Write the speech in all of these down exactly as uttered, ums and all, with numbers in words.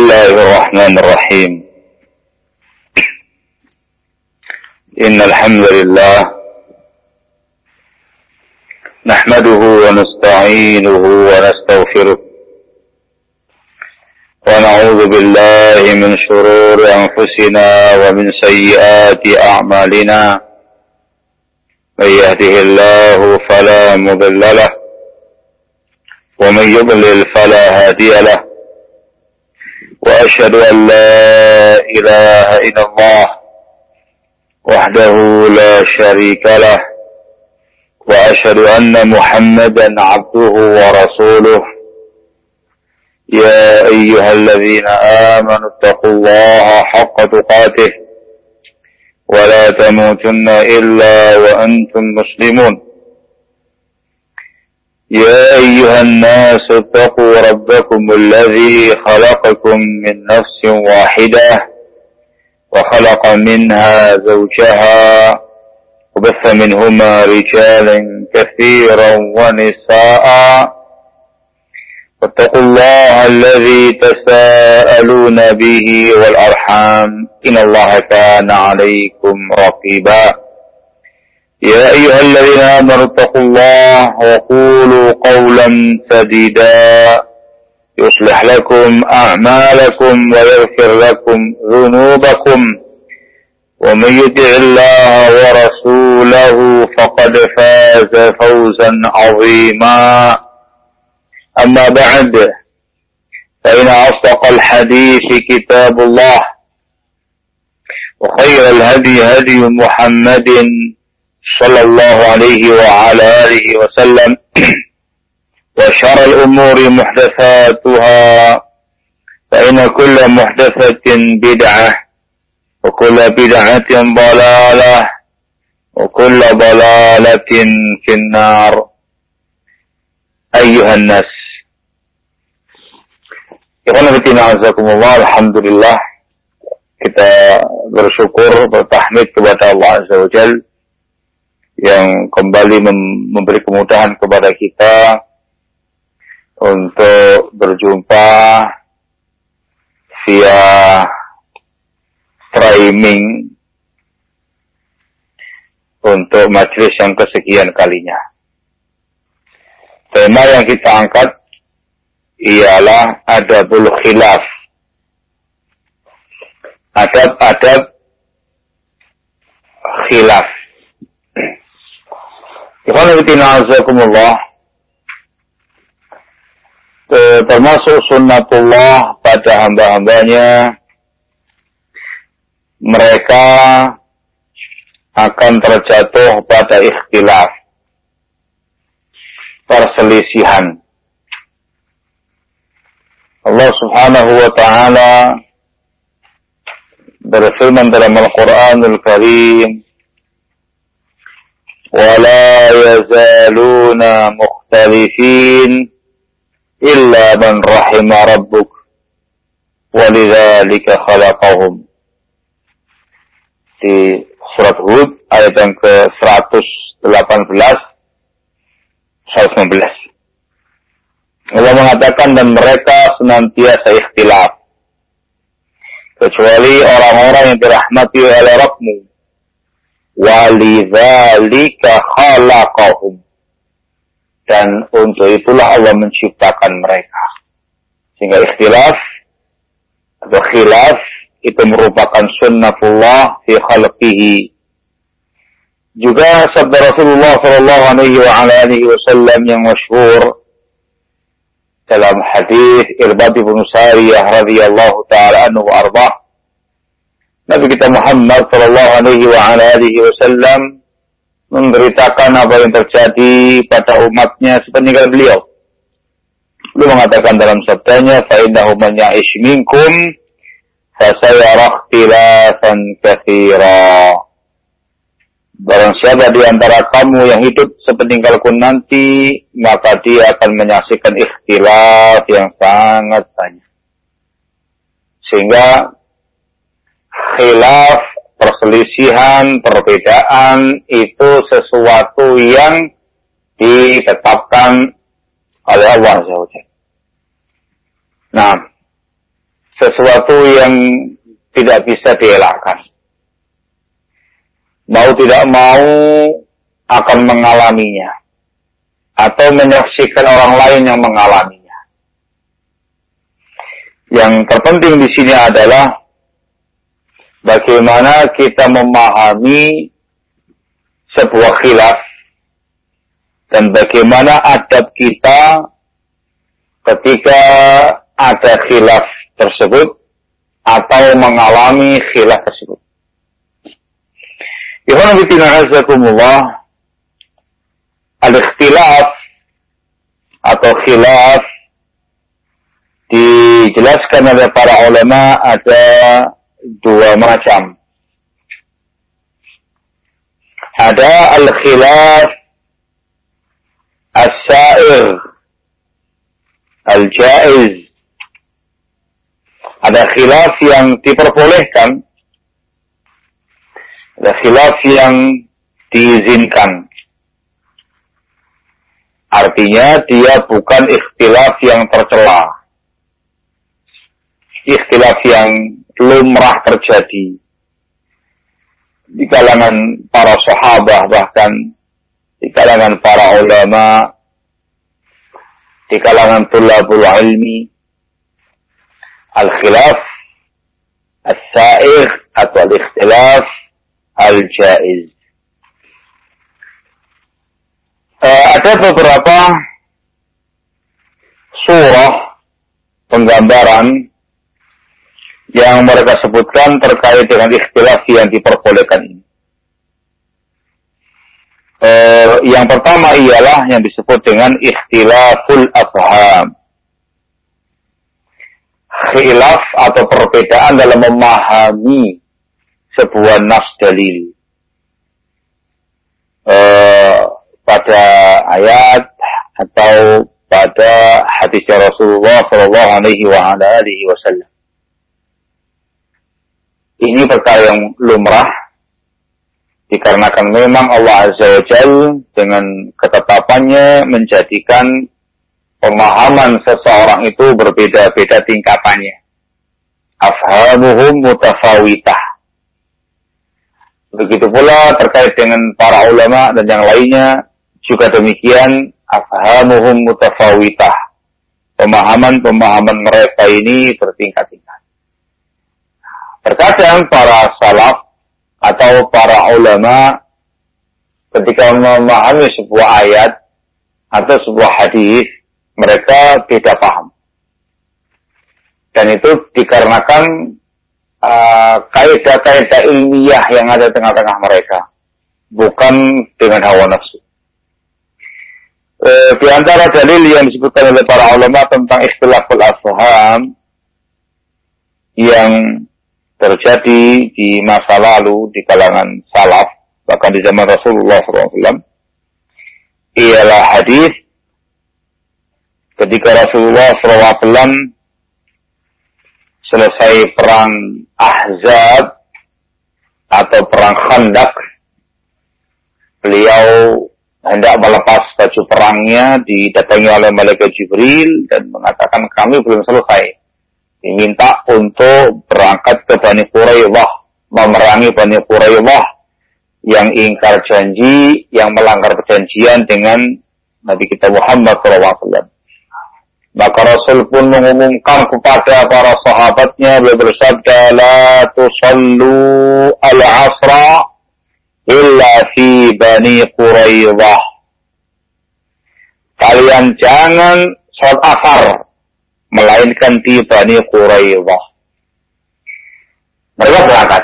الله الرحمن الرحيم إن الحمد لله نحمده ونستعينه ونستغفره ونعوذ بالله من شرور أنفسنا ومن سيئات أعمالنا من يهده الله فلا مضل له ومن يضلل فلا هادي له وأشهد أن لا إله إلا الله وحده لا شريك له وأشهد أن محمدا عبده ورسوله يا أيها الذين آمنوا اتقوا الله حق تقاته ولا تموتن إلا وأنتم مسلمون يا أيها الناس اتقوا ربكم الذي خلقكم من نفس واحدة وخلق منها زوجها وبث منهما رجالا كثيرا ونساء واتقوا الله الذي تساءلون به والأرحام إن الله كان عليكم رقيبا يا أيها الذين آمنوا اتقوا الله وقولوا قولا سديدا يصلح لكم أعمالكم ويغفر لكم ذنوبكم ومن يطع الله ورسوله فقد فاز فوزا عظيما أما بعد فإن أصدق الحديث كتاب الله وخير الهدي هدي محمد صلى الله عليه وعلى آله وسلم وشر الأمور محدثاتها فإن كل محدثة بدعة وكل بدعة ضلالة وكل ضلالة في النار أيها الناس Alhamdulillah, kita bersyukur, bertahmid kepada Allah Azza wa Jalla yang kembali mem- memberi kemudahan kepada kita untuk berjumpa via streaming untuk majelis yang kesekian kalinya. Tema yang kita angkat ialah adabul khilaf. Adab-adab khilaf. Ikhwanafiddinazakumullah, termasuk sunnatullah pada hamba-hambanya, mereka akan terjatuh pada ikhtilaf, perselisihan. Allah Subhanahu wa ta'ala berfirman dalam Al-Quranul Karim, وَلَا يَزَالُونَ مُخْتَلِفِينَ إِلَّا مَنْ رَحِمَ رَبُّكَ وَلِذَلِكَ خَلَقَهُمْ. Di surat Hud ayat yang ke seratus delapan belas seratus sembilan belas. Allah mengatakan, dan mereka senantiasa ikhtilaf, kecuali orang-orang yang dirahmati oleh Rabbmu. Walidzalika khalaqahum. Dan untuk itulah Allah menciptakan mereka. Sehingga ikhtilaf atau khilaf itu merupakan sunnatullah fi khalqihi. Juga sabda Rasulullah sallallahu alaihi wasallam yang masyhur dalam hadis Irbad bin Sariyah radhiyallahu taala anhu wa ardhah, Nabi kita Muhammad sallallahu alaihi wasallam memberitakan apa yang terjadi pada umatnya sepeninggal beliau. Beliau mengatakan dalam sabdanya, fa innahu man ya'ish minkum fa sayara ikhtilafan katsira. Barang siapa di antara kamu yang hidup sepeninggalku nanti, maka dia akan menyaksikan ikhtilaf yang sangat banyak. Sehingga khilaf, perselisihan, perbedaan itu sesuatu yang ditetapkan oleh Allah Subhanahu wa taala. Nah, sesuatu yang tidak bisa dielakkan. Mau tidak mau akan mengalaminya atau menyaksikan orang lain yang mengalaminya. Yang terpenting di sini adalah bagaimana kita memahami sebuah khilaf dan bagaimana adab kita ketika ada khilaf tersebut atau mengalami khilaf tersebut. Ikhwan fillah azakumullah, al-ikhtilaf atau khilaf dijelaskan oleh para ulama ada dua macam. Ada al-khilaf as-sa'ir, al-jaiz. Ada khilaf yang diperbolehkan, ada khilaf yang diizinkan. Artinya dia bukan ikhtilaf yang tercela, ikhtilaf yang lumrah terjadi di kalangan para sahabat, bahkan di kalangan para ulama, di kalangan tulabul ilmi. Al-khilaf as-sa'ir atau al-ikhtilaf al-jaiz. Uh, ada beberapa surah penggambaran yang mereka sebutkan terkait dengan ikhtilaf yang diperbolehkan ini. Uh, yang pertama ialah yang disebut dengan ikhtilaful afham. Khilaf atau perbedaan dalam memahami sebuah nas dalil. Uh, pada ayat atau pada hadis Rasulullah Shallallahu Alaihi Wasallam. Ini perkara yang lumrah dikarenakan memang Allah Azza wa Jalla dengan ketetapannya menjadikan pemahaman seseorang itu berbeda-beda tingkatannya. Afhamuhum mutafawitah. Begitu pula terkait dengan para ulama dan yang lainnya juga demikian, afhamuhum mutafawitah. Pemahaman-pemahaman mereka ini bertingkat-tingkat. Terkadang para salaf atau para ulama ketika memahami sebuah ayat atau sebuah hadis, mereka tidak paham. Dan itu dikarenakan uh, kaidah-kaidah ilmiah yang ada di tengah-tengah mereka, bukan dengan hawa nafsu. Uh, di antara dalil yang disebutkan oleh para ulama tentang ikhtilaful afham yang terjadi di masa lalu di kalangan salaf, bahkan di zaman Rasulullah shallallahu alaihi wasallam, ialah hadis ketika Rasulullah shallallahu alaihi wasallam selesai perang Ahzab atau perang Khandaq, beliau hendak melepas baju perangnya, didatangi oleh malaikat Jibril dan mengatakan kami belum selesai. Diminta untuk berangkat ke Bani Quraidah, memerangi Bani Quraidah yang ingkar janji, yang melanggar perjanjian dengan Nabi kita Muhammad shallallahu alaihi wasallam. Maka Rasul pun mengumumkan kepada para sahabatnya, beliau bersabda, la tusallu al-asra illa fi Bani Quraidah. Kalian jangan sholat asar melainkan di Bani Quraidah. Mereka berangkat.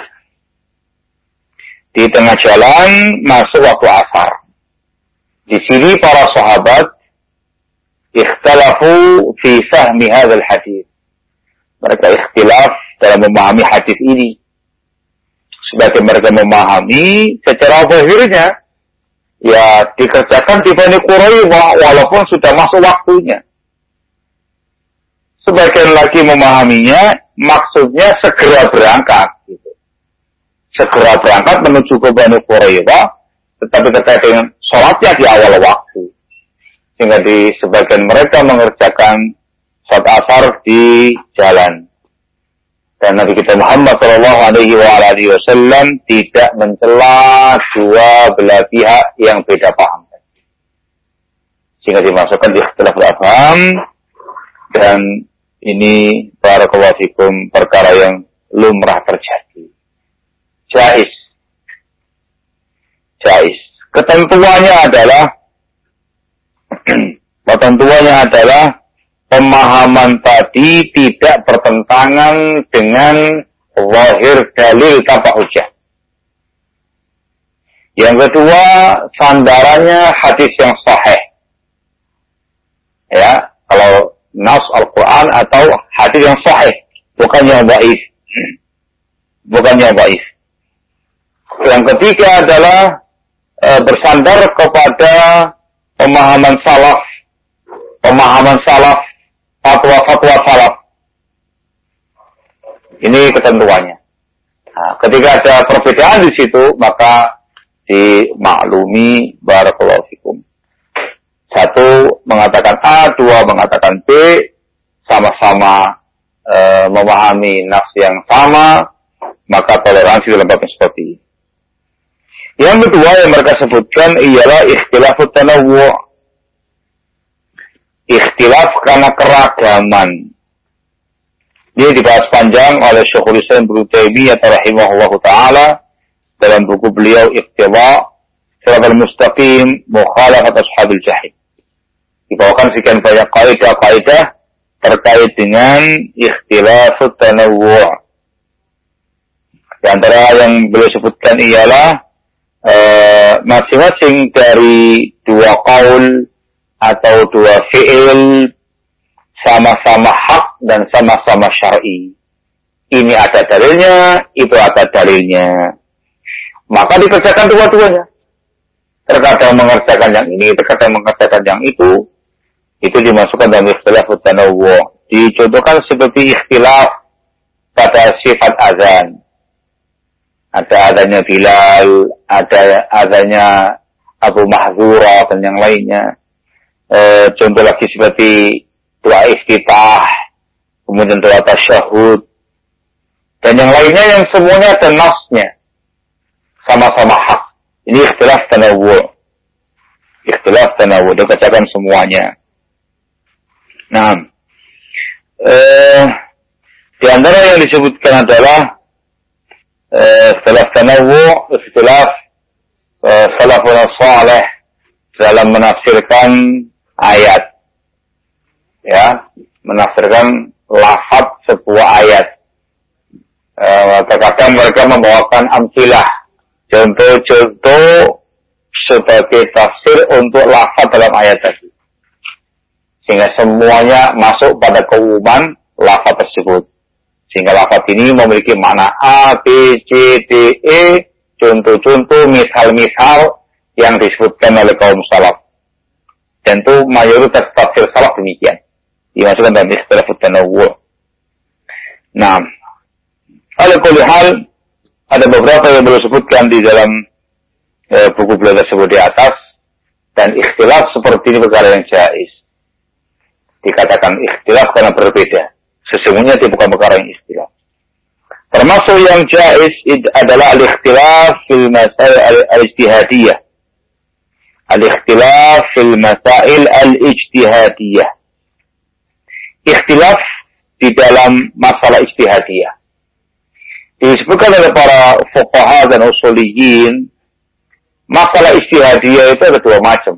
Di tengah jalan masuk waktu asar. Di sini para sahabat ikhtalafu fi fahmi hadzal hadis. Mereka ikhtilaf dalam memahami hadis ini. Sebagai mereka memahami secara zahirnya, ya dikerjakan di Bani Quraidah walaupun sudah masuk waktunya. Sebagian lagi memahaminya, maksudnya segera berangkat. Gitu. Segera berangkat menuju ke Bani Quraidah, tetapi terkait dengan sholatnya di awal waktu. Sehingga di sebagian mereka mengerjakan sholat asar di jalan. Dan Nabi kita Muhammad Shallallahu Alaihi Wasallam tidak mencela dua belah pihak yang beda paham, sehingga dimasukkan di ikhtilaf al-afham. Dan ini barakallahu fikum perkara yang lumrah terjadi. Jaiz, jaiz. Ketentuannya adalah, ketentuannya adalah pemahaman tadi tidak bertentangan dengan zahir dalil tanpa hujjah. Yang kedua, sandarannya hadis yang sahih. Ya, kalau nas Al-Quran atau hadis yang sahih, bukan yang dhaif. Bukan yang dhaif. Yang ketiga adalah e, bersandar kepada pemahaman salaf, pemahaman salaf, fatwa-fatwa salaf. Ini ketentuannya. Nah, ketika ada perbedaan di situ, maka dimaklumi barakallahu fikum. Satu mengatakan A, dua mengatakan B, sama-sama e, memahami nafs yang sama, maka toleransi dalam bab seperti ini. Yang kedua yang mereka sebutkan ialah ikhtilafut tanawwu'. Ikhtilaf karena keragaman. Dia dibahas panjang oleh Syekhul Islam Ibnu Taimiyah rahimahullahu taala dalam buku beliau Iqtida' Shiratal Mustaqim Mukhalafat Ashabil Jahim. Dibawakan sekian banyak kaidah-kaidah terkait dengan ikhtilafut tanawwu'. Di antara yang beliau sebutkan ialah uh, masing-masing dari dua qaul atau dua fi'il sama-sama hak dan sama-sama syar'i. Ini ada dalilnya, itu ada dalilnya. Maka dikerjakan dua-duanya. Terkadang mengerjakan yang ini, terkadang mengerjakan yang itu. Itu dimasukkan dalam ikhtilafut tanawwu'. Dicontohkan seperti ikhtilaf pada sifat azan. Ada adanya Bilal, ada adanya Abu Mahdzura dan yang lainnya. E, contoh lagi seperti doa iftitah, kemudian doa tasyahud, dan yang lainnya yang semuanya ada nasnya, sama-sama hak. Ini ikhtilaf tanawwu'. Ikhtilaf tanawwu', dikerjakan semuanya. Nah, eh, di antara yang disebutkan adalah ikhtilaf tanawwu', ikhtilaf uh, salafun salih dalam menafsirkan ayat. Ya, menafsirkan lafaz sebuah ayat. Uh, terkadang mereka membawakan amsilah, contoh-contoh sebagai tafsir untuk lafaz dalam ayat tadi. Sehingga semuanya masuk pada keumuman lafaz tersebut. Sehingga lafaz ini memiliki makna A, B, C, D, E, contoh-contoh, misal-misal yang disebutkan oleh kaum salaf. Tentu mayoritas tafsir salaf demikian. Dimasukkan dalam ikhtilafut tanawwu'. Nah, ala kulli hal, ada beberapa yang beliau sebutkan di dalam e, buku beliau tersebut di atas. Dan ikhtilaf seperti ini perkara yang jaiz. Dikatakan ikhtilaf karena berbeda. Sesungguhnya itu bukan perkara yang ikhtilaf. Termasuk yang jaiz adalah al-ikhtilaf fil masail al-ijtihadiyah. Al-ikhtilaf fil masail al-ijtihadiyah. Ikhtilaf di dalam masalah ijtihadiyah. Disebutkan oleh para fuqaha dan usuliyin, masalah ijtihadiyah itu ada dua macam.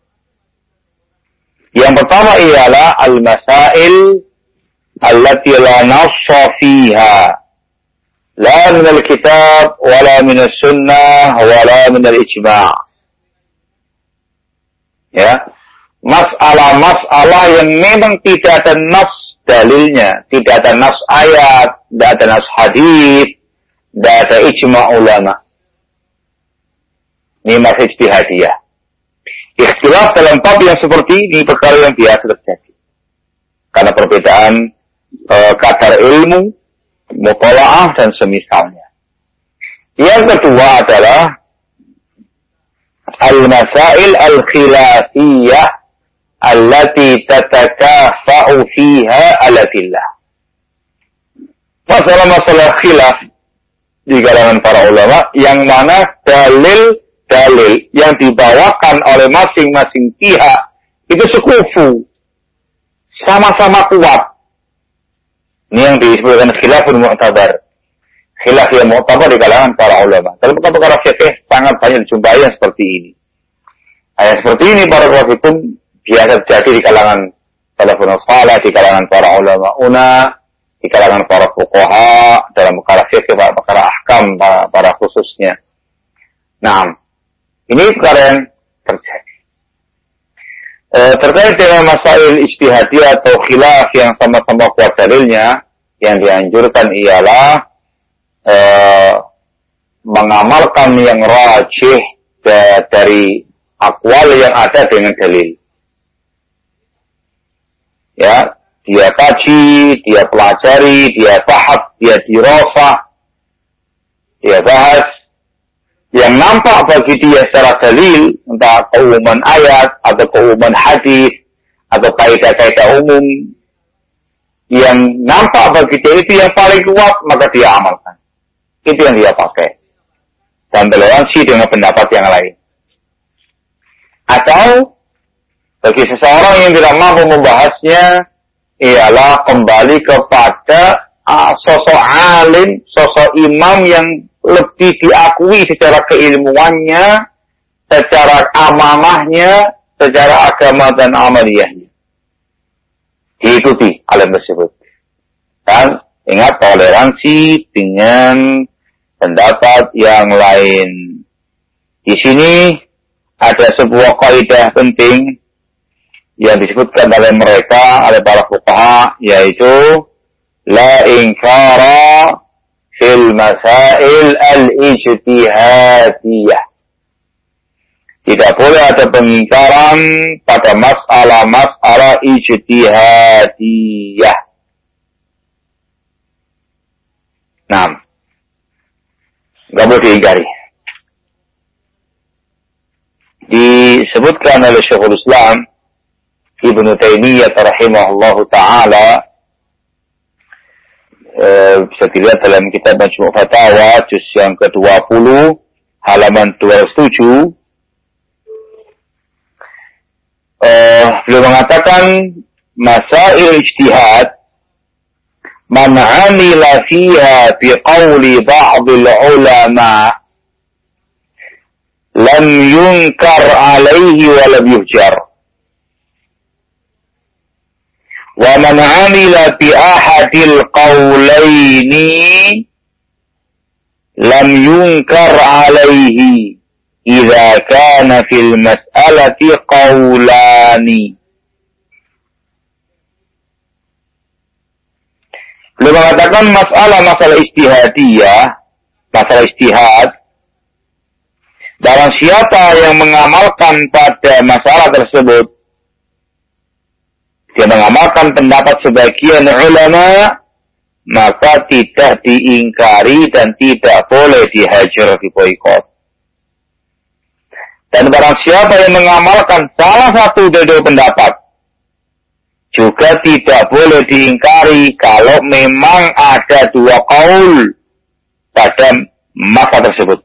Yang pertama ialah al-masail allati la nassa fiha la min al-kitab wala min as-sunnah wala min al-ijma'. Ya, masalah-masalah yang memang tidak ada nas dalilnya, tidak ada nas ayat, tidak ada nas hadis, tidak ada ijma' ulama. Ini masih ijtihadiyah. Ikhtilaf dalam bab yang seperti ini perkara yang biasa terjadi. Karena perbedaan e, kadar ilmu, mutola'ah dan semisalnya. Yang kedua adalah al-masail al-khilafiyah allati tatakafa'u fiha ala fillah. masalah-masalah khilaf di kalangan para ulama yang mana dalil-dalil yang dibawakan oleh masing-masing pihak itu sekufu, sama-sama kuat. Ini yang disebutkan khilafun mu'tabar. Khilaf yang mu'tabar di kalangan para ulama. Dalam perkara fikih sangat banyak dijumpai yang seperti ini. Ayat seperti ini para ulama biasa terjadi di kalangan salafun salih, di kalangan para ulama una, di kalangan para fuqaha dalam perkara fikih, perkara ahkam para, para khususnya. Nah, ini perkara yang terjadi. E, terkait dengan masail ijtihadiyah atau khilaf yang sama-sama kuat dalilnya, yang dianjurkan ialah e, mengamalkan yang rajih dari akwal yang ada dengan dalil. Ya, dia kaji, dia pelajari, dia bahas, dia dirasah, dia bahas yang nampak bagi dia secara dalil, entah keumuman ayat atau keumuman hadis atau kaidah-kaidah umum yang nampak bagi dia itu yang paling kuat, maka dia amalkan. Itu yang dia pakai. Dan toleransi dengan pendapat yang lain. Atau bagi seseorang yang tidak mampu membahasnya, ialah kembali kepada uh, sosok alim, sosok imam yang lebih diakui secara keilmuannya, secara amanahnya, secara agama dan amaliyahnya. Diikuti alim tersebut. Dan ingat toleransi dengan pendapat yang lain. Di sini ada sebuah kaidah penting yang disebutkan oleh mereka, oleh para fuqaha, yaitu la inkara fil masail al-ijtihadiyah. Tidak boleh ada pengingkaran pada masalah-masalah ijtihadiyah. Nah, nggak boleh diingkari. Disebutkan oleh Syekhul Islam Ibnu Taimiyah rahimahullahu ta'ala, e, bisa dilihat dalam kitab Majmu' Fatawa juz yang ke dua puluh halaman dua ratus tujuh. E, beliau mengatakan masail ijtihad man 'amila fiha biqauli ba'dil ulama lam yunkar alaihi wa lam yuhjar. Wa man 'amila bi ahadil qawlaini lam yunkar alaihi idza kana fil mas'alati qawlani. Beliau mengatakan masalah-masalah ijtihadiyah, masalah ijtihad, barang siapa yang mengamalkan pada masalah tersebut, dia mengamalkan pendapat sebagian ulama, maka tidak diingkari dan tidak boleh dihajar, diboikot. Dan barang siapa yang mengamalkan salah satu dari dua pendapat, juga tidak boleh diingkari kalau memang ada dua qaul pada masa tersebut.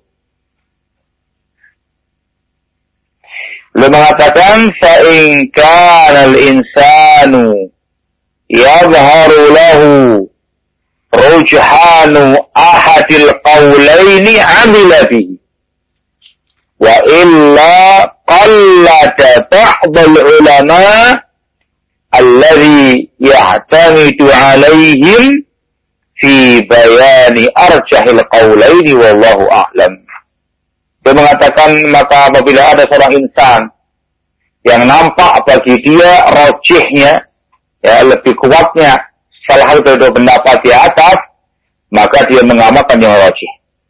Beliau mengatakan fa'in kana al-insanu yadhharu lahu rujhanu ahadil qawlaini 'amila bihi wa illa qallada ba'dul ulama alladhi ya'tamidu 'alaihim fi bayani arjahil qawlaini wallahu a'lam. Dia mengatakan maka apabila ada seorang insan yang nampak bagi dia rojihnya, ya lebih kuatnya salah satu dari dua pendapat di atas, maka dia mengamalkan yang rojih.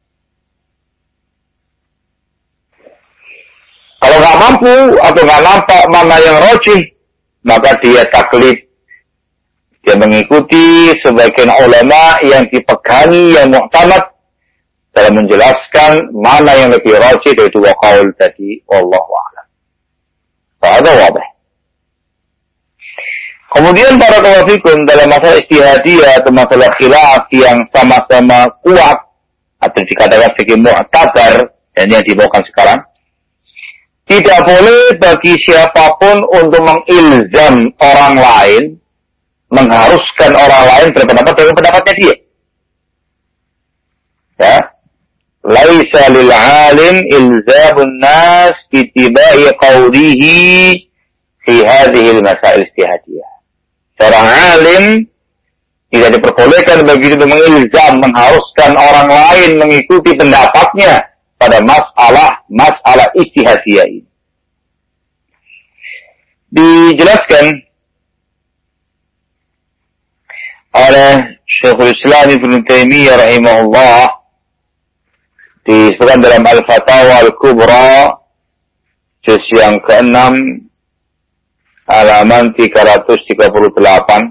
Kalau nggak mampu atau nggak nampak mana yang rojih, maka dia taklid. Dia mengikuti sebagian ulama yang dipegangi, yang muhtamad dalam menjelaskan mana yang lebih rajih dari dua qaul tadi, wallahu a'lam. Fahadha wadih. Kemudian para kawafikum dalam masalah ijtihadiyah atau masalah khilaf yang sama-sama kuat atau dikatakan sebagai mu'tabar dan yang dibawakan sekarang, tidak boleh bagi siapapun untuk mengilzam orang lain, mengharuskan orang lain berpendapat dengan pendapatnya dia. Ya, laisa lil alim ilzamun nas ittiba'i qawlihi fi hadhihi al-masail ijtihadiyah. Seorang alim tidak diperbolehkan bagi itu mengilzam, mengharuskan orang lain mengikuti pendapatnya pada masalah-masalah ijtihadiyah ini. Dijelaskan oleh Syekhul Islam Ibnu Taimiyah rahimahullah disebutkan dalam Al-Fatawa Al-Kubra juz yang keenam halaman tiga ratus tiga puluh delapan.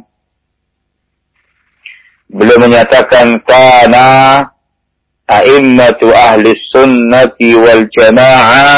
Beliau menyatakan kana a'immatu ahli sunnati wal jamaah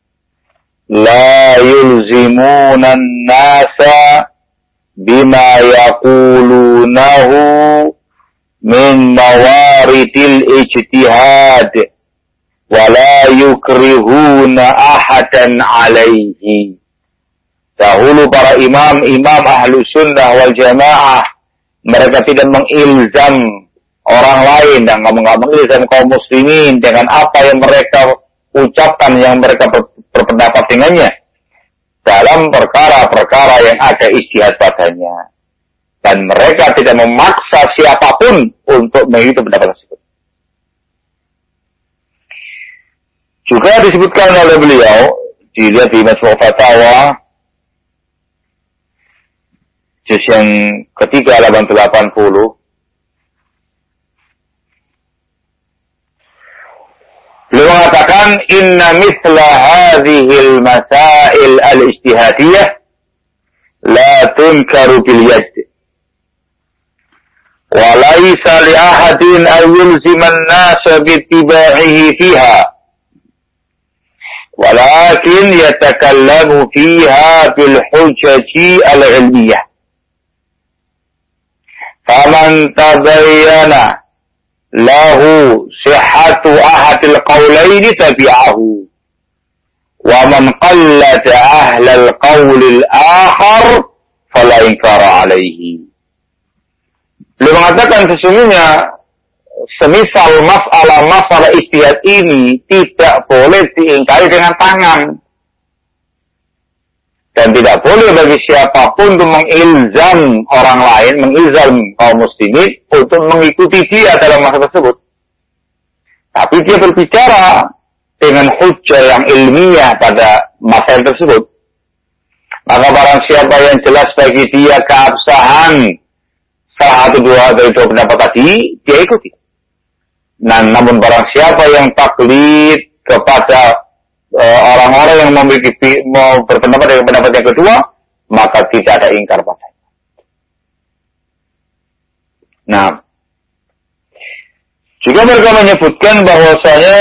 la yulzimuna an-nasa bima yaqulunahu min mawaridil ijtihad wa la yukrihuna ahadan alaihi. Dahulu para imam, imam ahlu sunnah wal jamaah, mereka tidak mengilzam orang lain dan nggak mengilzam kaum muslimin dengan apa yang mereka ucapkan, yang mereka ber, berpendapat dengannya dalam perkara-perkara yang ada ijtihad padanya. Dan mereka tidak memaksa siapapun untuk mengikuti pendapat tersebut. Juga disebutkan oleh beliau, dilihat di Majmu' Fatawa juz yang ketiga halaman delapan puluh. Beliau mengatakan inna mithla hadhil masail al-ijtihadiyah la tunkaru bil yad wa laysa li ahadin an yulzima an-nasa bi ittiba'ihi fiha walakin yatakallamu fiha bil hujjati al-ilmiyah. Faman tabayyana lahu sihhatu ahadil qawlaini tabi'ahu wa man qallada ahlal qawlil akhar fala inkara alaihi. Beliau mengatakan sesungguhnya semisal masalah-masalah ijtihad ini tidak boleh diingkari dengan tangan. Dan tidak boleh bagi siapapun untuk mengilzam orang lain, mengilzam kaum muslimin untuk mengikuti dia dalam masalah tersebut. Tapi dia berbicara dengan hujjah yang ilmiah pada masalah tersebut. Maka barang siapa yang jelas bagi dia keabsahan salah satu dua dari dua pendapat tadi, dia ikuti. Nah, namun barang siapa yang taklid kepada orang-orang yang memiliki mau berpendapat dengan pendapat yang kedua, maka tidak ada ingkar padanya. Nah, juga mereka menyebutkan bahwasanya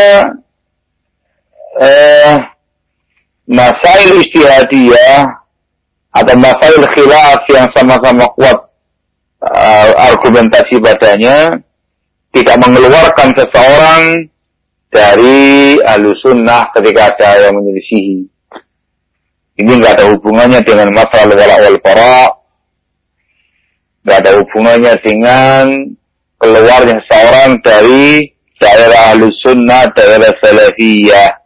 eh, masail ijtihadiyah atau masail khilaf yang sama-sama kuat uh, argumentasi padanya tidak mengeluarkan seseorang dari ahlu sunnah ketika ada yang menyelisihi. Ini nggak ada hubungannya dengan masalah wala wal bara, nggak ada hubungannya dengan keluarnya seseorang dari daerah ahlu sunnah, daerah salafiyah.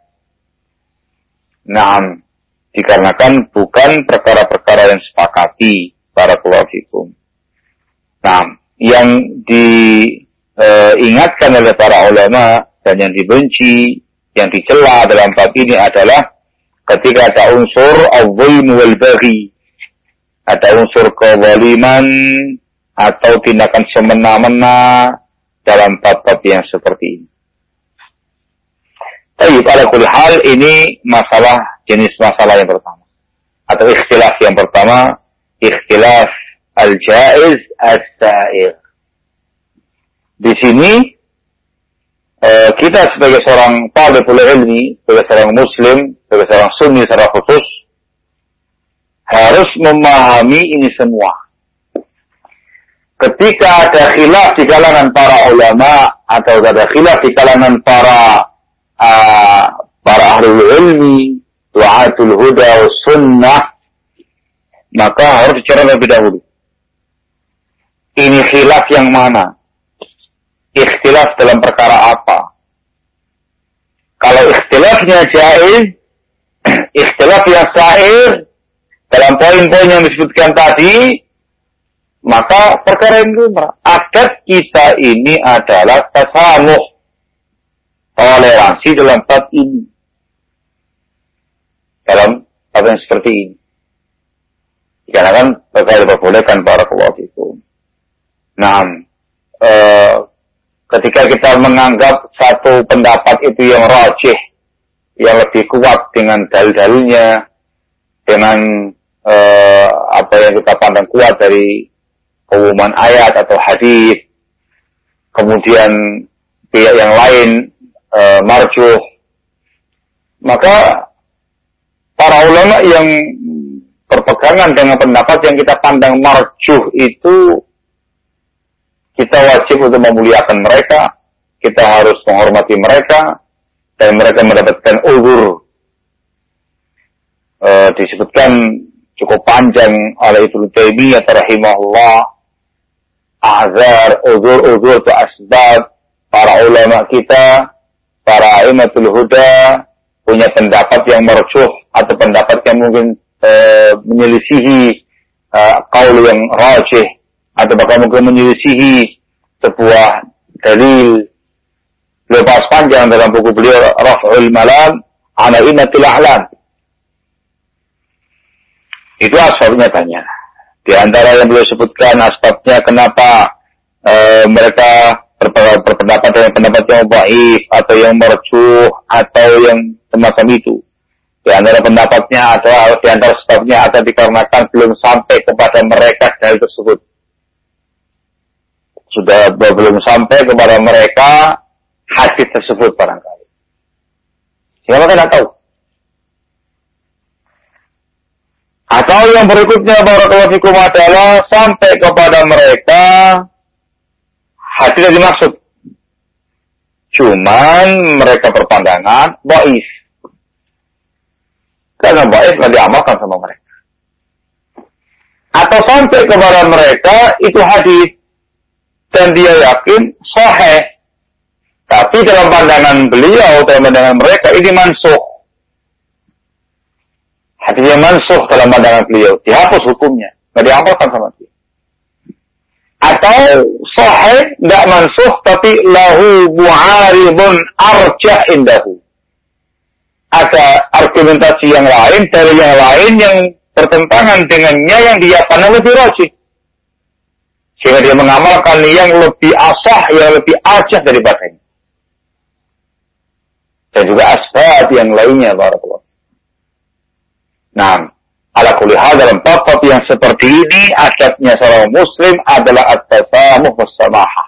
Naam, dikarenakan bukan perkara-perkara yang sepakati para kawafikum. Nah, yang diingatkan oleh para ulama dan yang dibenci, yang dicela dalam bab ini adalah ketika ada unsur al-zulm wal baghi, ada unsur kezaliman atau tindakan semena-mena dalam bab-bab yang seperti ini. Tapi pada kulli hal ini masalah, jenis masalah yang pertama atau ikhtilaf yang pertama, ikhtilaf al-jaiz as-sa'ir. Di sini Uh, kita sebagai seorang talibul ilmi, sebagai seorang muslim, sebagai seorang sunni secara khusus, harus memahami ini semua. ketika ada khilaf di kalangan para ulama atau ada khilaf di kalangan para uh, para ahli ilmi, du'atul huda was sunnah, maka harus dicerna lebih dahulu. Ini khilaf yang mana? Ikhtilaf dalam perkara apa? Kalau ikhtilafnya jaiz, ikhtilaf yang sahih dalam poin-poin yang disebutkan tadi, maka perkara yang lumrah. Adat kita ini adalah tasamuh, toleransi dalam bab ini, dalam bab yang seperti ini. Dikarenakan perkara diperbolehkan barakallahu fikum. Nah, eh, ketika kita menganggap satu pendapat itu yang rajih, yang lebih kuat dengan dalil-dalilnya, dengan eh, apa yang kita pandang kuat dari pengumuman ayat atau hadis, kemudian pihak yang lain eh, marjuh, maka para ulama yang berpegangan dengan pendapat yang kita pandang marjuh itu, kita wajib untuk memuliakan mereka, kita harus menghormati mereka, dan mereka mendapatkan uzur. E, disebutkan cukup panjang oleh Ibnu Taimiyah rahimahullah, azar, uzur-uzur itu asbab para ulama kita, para aimatul huda, punya pendapat yang marjuh, atau pendapat yang mungkin e, menyelisihi e, qaul yang rajih, atau bahkan mungkin menyelisihi sebuah dalil. Beliau bahas panjang dalam buku beliau Raf'ul Malam ala Imatil A'lam. Itu asbabnya tanya. Di antara yang beliau sebutkan asbabnya kenapa e, mereka berpendapat dengan pendapat yang dhaif atau yang marjuh atau yang semacam itu. Di antara pendapatnya ada, di antara sebabnya ada dikarenakan belum sampai kepada mereka dalil tersebut. Sudah belum sampai kepada mereka hadis tersebut barangkali. Sehingga mereka tidak tahu. Atau yang berikutnya barakallahu fikum adalah sampai kepada mereka hadis yang dimaksud. Cuman mereka berpandangan dhaif. Karena dhaif tidak diamalkan sama mereka. Atau sampai kepada mereka itu hadis dan dia yakin sahih, tapi dalam pandangan beliau, dalam pandangan mereka ini mansuh. Hadisnya mansuh dalam pandangan beliau, dihapus hukumnya, nggak diamalkan sama dia. Atau sahih, nggak mansuh, tapi lahu mu'aridun arjah indahu. Ada argumentasi yang lain dari yang lain yang bertentangan dengannya yang dia pandang lebih rajih. Sehingga dia mengamalkan yang lebih asah, yang lebih arjah daripadanya. Dan juga asbab yang lainnya, barakallahu. Nah, ala kulli hal dalam bab-bab yang seperti ini, adabnya seorang muslim adalah at-tasamuh was-samahah.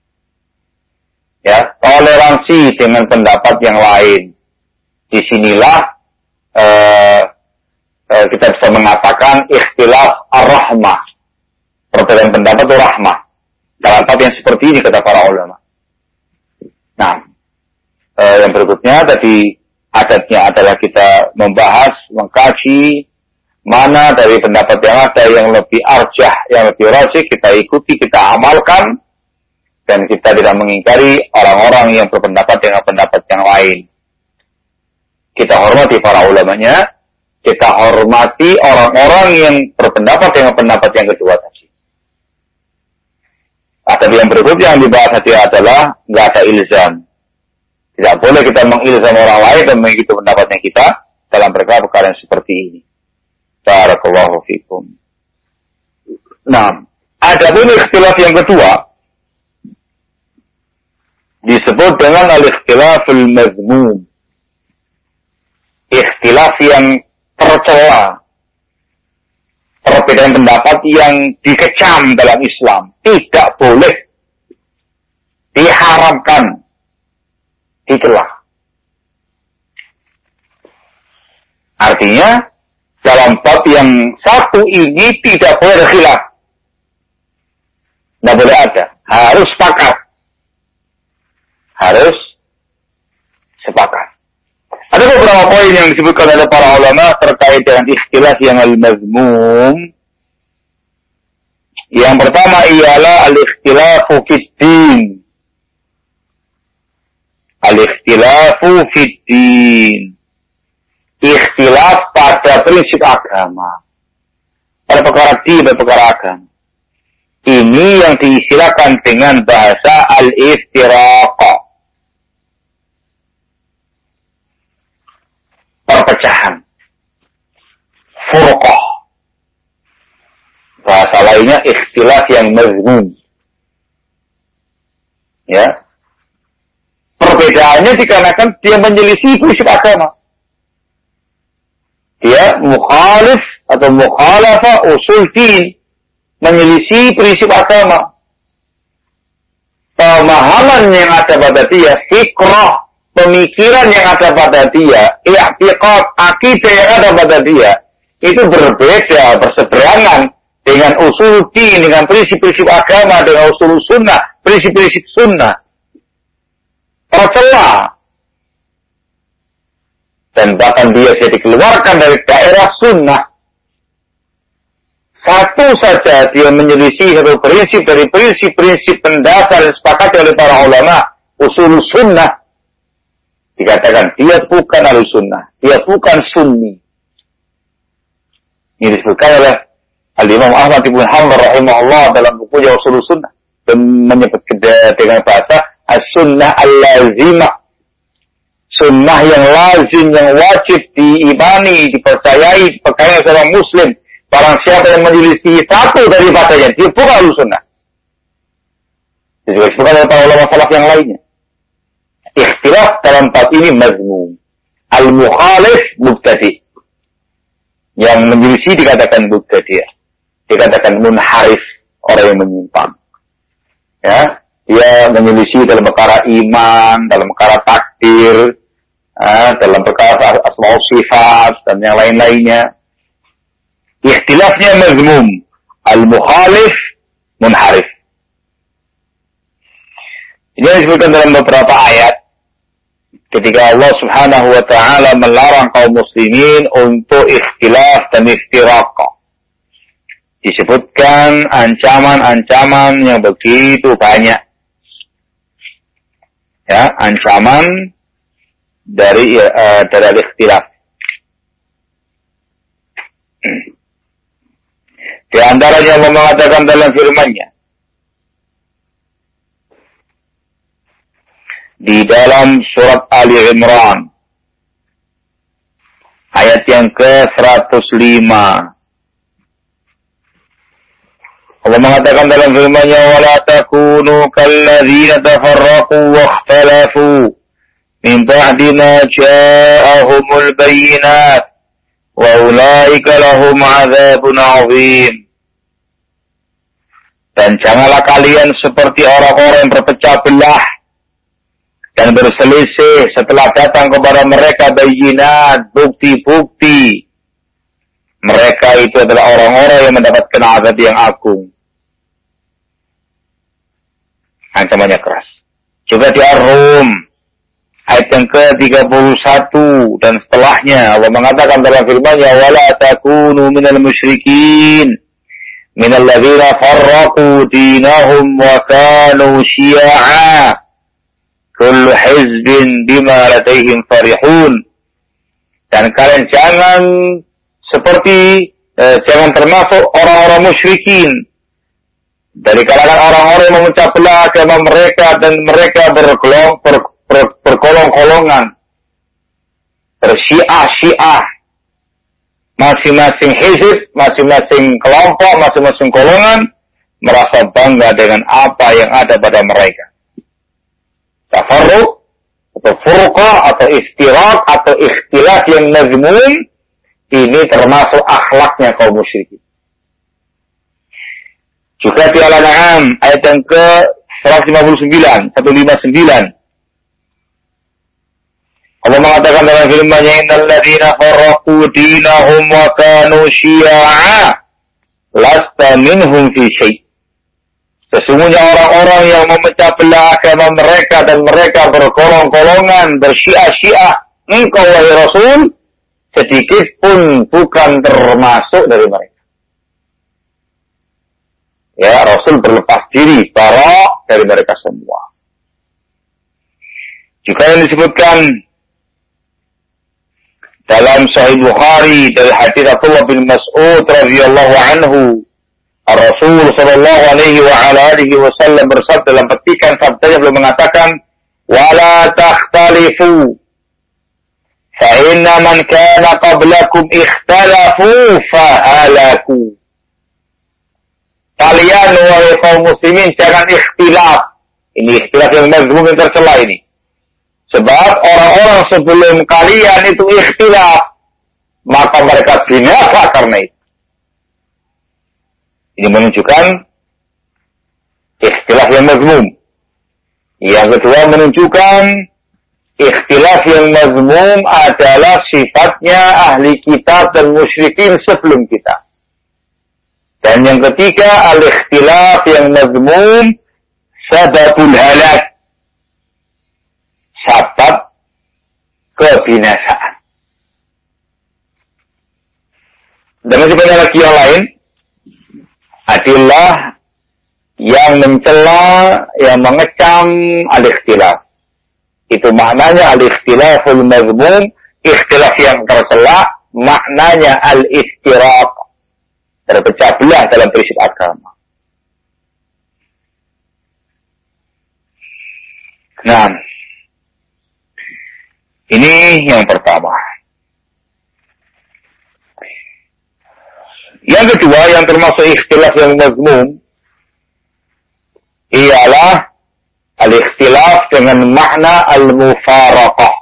Ya, toleransi dengan pendapat yang lain. Disinilah uh, uh, kita bisa mengatakan ikhtilaf ar-rahmah. Perbedaan pendapat itu rahmah. Dalam bab yang seperti ini kata para ulama. Nah, eh, yang berikutnya tadi adatnya adalah kita membahas, mengkaji mana dari pendapat yang ada yang lebih arjah, yang lebih rajih, kita ikuti, kita amalkan, dan kita tidak mengingkari orang-orang yang berpendapat dengan pendapat yang lain. Kita hormati para ulamanya, kita hormati orang-orang yang berpendapat dengan pendapat yang kedua tadi. Ada yang berikutnya yang dibahas tadi adalah nggak ada ilzam. Tidak boleh kita mengilzam orang lain dan mengikuti pendapatnya kita dalam perkara-perkara yang seperti ini. Barakallahu fikum. Nah, ada pun ikhtilaf yang kedua disebut dengan al-ikhtilaful mazmum. Ikhtilaf yang tercela. Perbedaan pendapat yang dikecam dalam Islam. Tidak boleh. Diharamkan. Dicela. Artinya, dalam bab yang satu ini tidak boleh khilaf. Nggak boleh ada. Harus sepakat. Harus sepakat. Ada beberapa poin yang disebutkan oleh para ulama terkait dengan ikhtilaf yang al-mazmum. Yang pertama ialah al-ikhtilafu fid-din. Al-ikhtilafu fid-din. Ikhtilaf pada prinsip agama. Pada perkara din, pada perkara agama. Ini yang diistilahkan dengan bahasa al-iftiraq. Perpecahan. Furqah. Bahasa lainnya ikhtilaf yang mazmum. Ya. Perbedaannya dikarenakan dia menyelisih prinsip agama. Dia mukhalif atau mukhalafa usul din. Menyelisih prinsip agama. Pemahaman yang ada pada dia, fikrah, pemikiran yang ada pada dia, i'tiqad, akidah yang ada pada dia, itu berbeda, berseberangan dengan usul din, dengan prinsip-prinsip agama, dengan usul sunnah, prinsip-prinsip sunnah. Tercela. Dan bahkan dia jadi dikeluarkan dari daerah sunnah. Satu saja dia menyelisih satu prinsip dari prinsip-prinsip pendasar yang disepakati oleh para ulama, usul sunnah. Dikatakan dia bukan ahli sunnah, dia bukan sunni. Ini disebutkan oleh Al-Imam Ahmad ibn Hanbal rahimahullah dalam bukunya Ushul Sunnah, dan menyebut dengan bahasa as-sunnah al-lazimah. Sunnah yang lazim, yang wajib diimani, dipercayai, dipercayai seorang muslim. Barang siapa yang menyelisih satu daripadanya, dia bukan ahli sunnah. Itu juga disebutkan oleh para ulama salaf yang lainnya. Ikhtilaf dalam bab ini mazmum. Al-mukhalif mubtadi. Yang menyelisih dikatakan mubtadi. Dikatakan munharif, orang yang menyimpang. Ya, dia menyelisih dalam perkara iman, dalam perkara takdir, eh, dalam perkara asma sifat dan yang lain-lainnya. Ikhtilafnya mazmum. Al-mukhalif munharif. Ini disebutkan dalam beberapa ayat. Ketika Allah subhanahu wa ta'ala melarang kaum muslimin untuk ikhtilaf dan iftiraq. Disebutkan ancaman-ancaman yang begitu banyak. Ya, ancaman dari uh, dari ikhtilaf. Di antaranya Allah mengatakan dalam firman-Nya, di dalam surat Ali Imran ayat yang ke seratus lima, Allah mengatakan dalam firman-Nya, wala takunu kalladzina tafarraqu wa ikhtalafu min ba'di ma ja'ahumul bayyinat wa ulaika lahum 'adzabun 'adzim. Dan janganlah kalian seperti orang-orang yang berpecah belah dan berselisih setelah datang kepada mereka bayyinat, bukti-bukti. Mereka itu adalah orang-orang yang mendapatkan azab yang agung. Ancamannya keras. Juga di Ar-Rum ayat yang ke tiga puluh satu dan setelahnya Allah mengatakan dalam firman-Nya, wala takunu minal musyrikin minal ladzina farraqu dinahum wa kanu syi'a kullu hizbin bima ladaihim farihun. Dan kalian jangan seperti eh, jangan termasuk orang-orang musyrikin dari kalangan orang-orang yang memecah belah agama mereka dan mereka bergelong, ber, ber, berkolong-kolongan, bersyiah-syiah, masing-masing hizib, masing-masing kelompok, masing-masing golongan merasa bangga dengan apa yang ada pada mereka. Tafarruq atau furqah atau istiraq atau ikhtilaf yang mazmum, ini termasuk akhlaknya kaum musyrikin. Juga di Al-An'am ayat yang ke seratus lima puluh sembilan, seratus lima puluh sembilan. Allah mengatakan dalam firman-Nya, innal ladzina farraqu dinahum wa kanu syi'a lasta minhum fi syai'. Sesungguhnya orang-orang yang memecah belah agama mereka dan mereka bergolong-golongan, bersyiah-syiah, engkau wahai Rasul, sedikit pun bukan termasuk dari mereka. Ya, Rasul berlepas diri, bara dari mereka semua. Juga yang disebutkan dalam Sahih Bukhari dari hadis Abdullah bin Mas'ud radhiyallahu anhu, Rasul sallallahu alaihi wa ala alihi wasallam bersabda dalam petikan sabdanya beliau mengatakan, "Wala takhtalifu fa inna man kana qablakum ikhtalafu fa halaku." Kalian wahai kaum muslimin jangan ikhtilaf. Ini ikhtilaf yang mazmum yang tercela ini. Sebab orang-orang sebelum kalian itu ikhtilaf, maka mereka binasa karena itu. Ini menunjukkan ikhtilaf yang mazmum. Yang kedua menunjukkan ikhtilaf yang mazmum adalah sifatnya ahli kitab dan musyrikin sebelum kita. Dan yang ketiga, al-ikhtilaf yang mazmum sababul halak, sebab kebinasaan. Dan masih banyak lagi yang lain adalah yang mencela, yang mengecam al-ikhtilaf. Itu maknanya al-ikhtilaful mazmum, ikhtilaf yang tercela, maknanya al-iftiraq, terpecah belah dalam prinsip agama. Nah, ini yang pertama. Yang kedua, yang termasuk ikhtilaf yang mazmum ialah al-ikhtilaf dengan makna al-mufaraqah.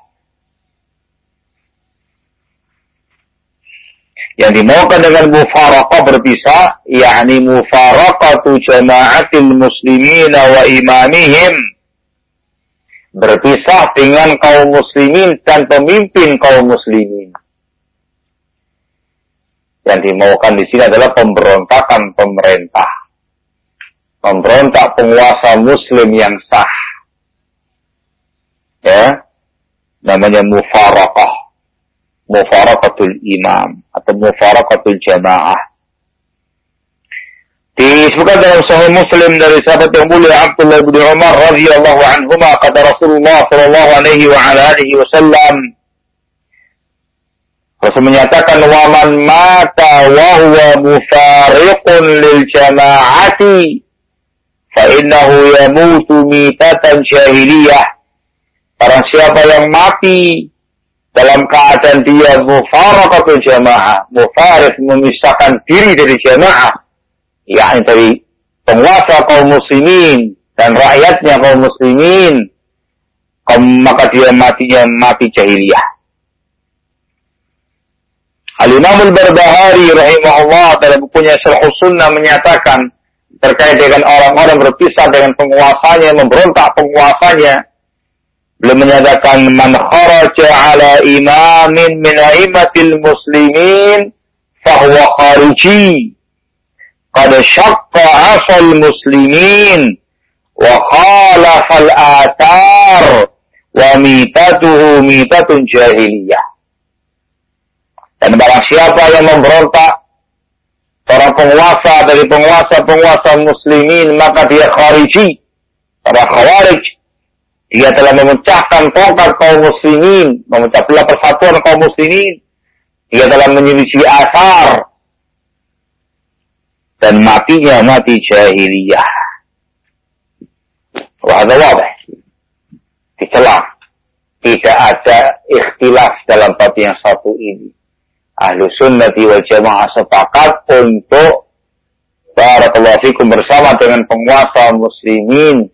Yang dimaukan dengan mufaraqah berpisah, yakni mufaraqatu jama'atil muslimina wa imamihim, berpisah dengan kaum muslimin dan pemimpin kaum muslimin. Yang dimaukan di sini adalah pemberontakan pemerintah, pemberontak penguasa muslim yang sah. Ya, namanya mufaraqah, mufaraqatul imam atau mufaraqatul jamaah. Disebutkan dalam Sahih Muslim dari sahabat yang mulia Abdullah bin Umar radhiyallahu anhuma, kata Rasulullah sallallahu alaihi wa ala alihi wasallam, Rasul menyatakan, wa man mata wa huwa mufariqun lil jama'ati fa innahu yamutu mitatan jahiliyah. Barang siapa yang mati dalam keadaan dia mufaraqatul jamaah, mufariq, memisahkan diri dari jamaah, yakni dari penguasa kaum muslimin dan rakyatnya kaum muslimin, maka dia matinya mati jahiliyah. Al-Imam Al-Barbahari rahimahullah dalam bukunya Syarh Sunnah menyatakan terkait dengan orang-orang berpisah dengan penguasanya, memberontak penguasanya. Beliau menyatakan, man kharaja ala imamin min a'immatil muslimin fahuwa khariji. Qad syaqqa 'asal muslimin wa khalafa al-athar wa mitatuhu mitatun jahiliyah. Dan barang siapa yang memberontak seorang penguasa dari penguasa-penguasa muslimin, maka dia khariji, para khawarij. Dia telah memecahkan tongkat kaum muslimin, memecah belah persatuan kaum muslimin. Dia telah menyelisih asar. Dan matinya mati jahiliyah. Wahada wabah. Dicela. Tidak ada ikhtilaf dalam bab yang satu ini. Ahlu sunnati wal jamaah sepakat untuk barakallahu fikum bersama dengan penguasa muslimin,